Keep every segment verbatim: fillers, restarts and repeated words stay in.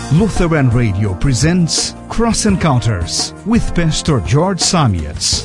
Lutheran Radio presents Cross Encounters with Pastor George Samietz.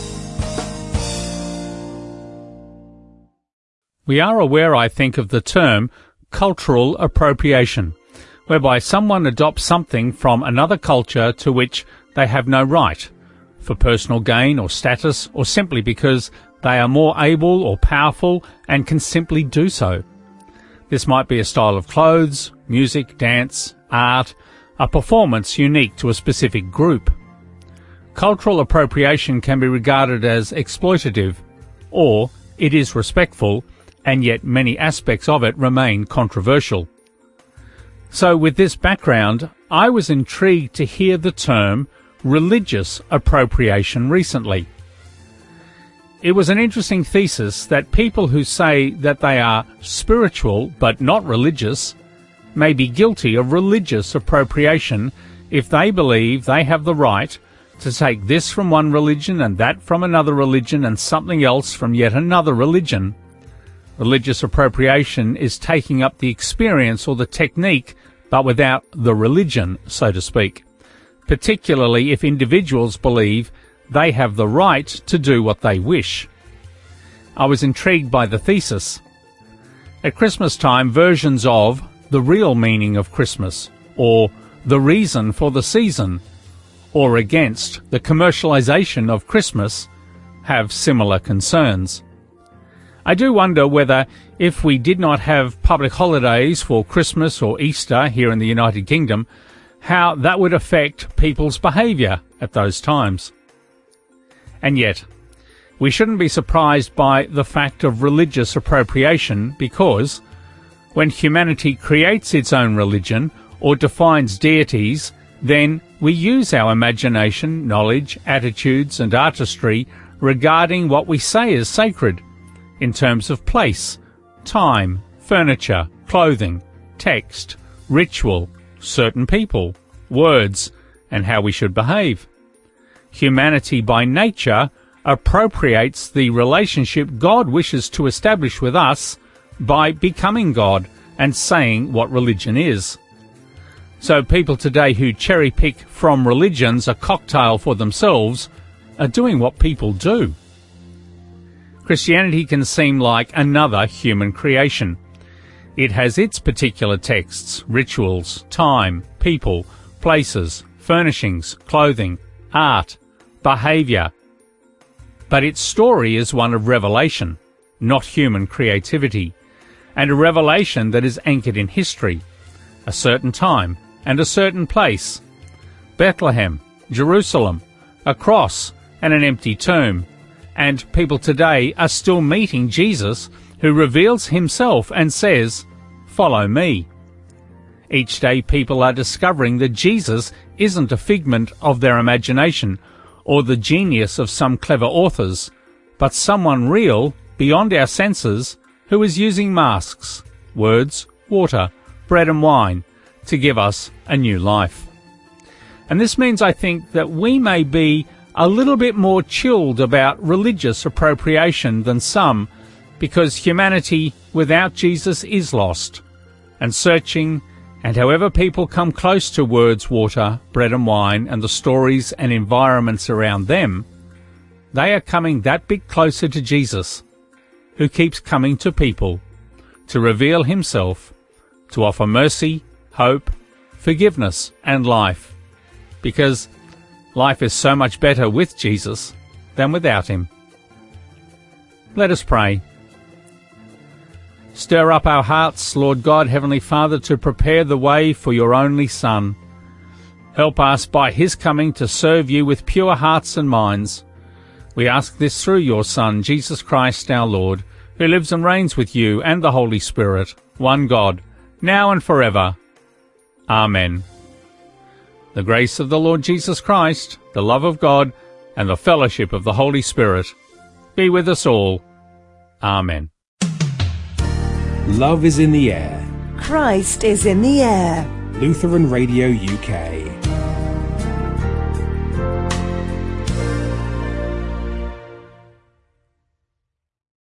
We are aware, I think, of the term cultural appropriation, whereby someone adopts something from another culture to which they have no right, for personal gain or status, or simply because they are more able or powerful and can simply do so. This might be a style of clothes, music, dance, art, a performance unique to a specific group. Cultural appropriation can be regarded as exploitative, or it is respectful, and yet many aspects of it remain controversial. So with this background, I was intrigued to hear the term religious appropriation recently. It was an interesting thesis that people who say that they are spiritual but not religious may be guilty of religious appropriation if they believe they have the right to take this from one religion and that from another religion and something else from yet another religion. Religious appropriation is taking up the experience or the technique, but without the religion, so to speak, particularly if individuals believe they have the right to do what they wish. I was intrigued by the thesis. At Christmas time, versions of the real meaning of Christmas, or the reason for the season, or against the commercialization of Christmas, have similar concerns. I do wonder whether if we did not have public holidays for Christmas or Easter here in the United Kingdom, how that would affect people's behaviour at those times. And yet, we shouldn't be surprised by the fact of religious appropriation because when humanity creates its own religion or defines deities, then we use our imagination, knowledge, attitudes and artistry regarding what we say is sacred in terms of place, time, furniture, clothing, text, ritual, certain people, words, and how we should behave. Humanity by nature appropriates the relationship God wishes to establish with us by becoming God and saying what religion is. So people today who cherry-pick from religions a cocktail for themselves are doing what people do. Christianity can seem like another human creation. It has its particular texts, rituals, time, people, places, furnishings, clothing, art, behaviour. But its story is one of revelation, not human creativity, and a revelation that is anchored in history, a certain time and a certain place. Bethlehem, Jerusalem, a cross and an empty tomb. And people today are still meeting Jesus, who reveals himself and says, "Follow me." Each day people are discovering that Jesus isn't a figment of their imagination or the genius of some clever authors, but someone real beyond our senses who is using masks, words, water, bread and wine to give us a new life. And this means, I think, that we may be a little bit more chilled about religious appropriation than some, because humanity without Jesus is lost and searching, and however people come close to words, water, bread and wine and the stories and environments around them, they are coming that bit closer to Jesus, who keeps coming to people to reveal himself, to offer mercy, hope, forgiveness and life, because life is so much better with Jesus than without him. Let us pray. Stir up our hearts, Lord God, Heavenly Father, to prepare the way for your only Son. Help us by his coming to serve you with pure hearts and minds. We ask this through your Son, Jesus Christ our Lord, who lives and reigns with you and the Holy Spirit, one God, now and forever. Amen. The grace of the Lord Jesus Christ, the love of God, and the fellowship of the Holy Spirit be with us all. Amen. Love is in the air. Christ is in the air. Lutheran Radio U K.